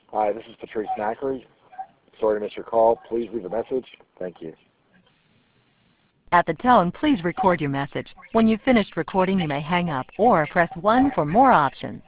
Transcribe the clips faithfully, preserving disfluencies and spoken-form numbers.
Hi, this is Patrice Macri. Sorry to miss your call. Please leave a message. Thank you. At the tone, please record your message. When you've finished recording, you may hang up or press one for more options.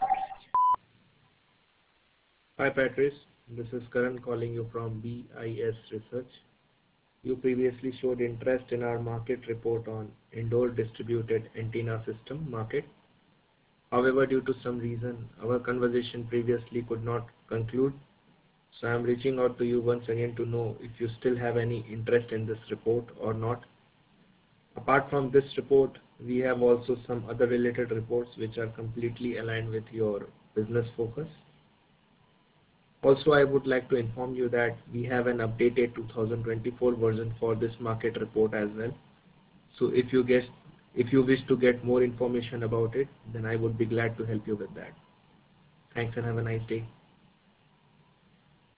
Hi Patrice, this is Karan calling you from B I S Research. You previously showed interest in our market report on indoor distributed antenna system market. However, due to some reason, our conversation previously could not conclude. So I am reaching out to you once again to know if you still have any interest in this report or not. Apart from this report, we have also some other related reports which are completely aligned with your business focus. Also, I would like to inform you that we have an updated two thousand twenty-four version for this market report as well. So if you guess, if you wish to get more information about it, then I would be glad to help you with that. Thanks and have a nice day.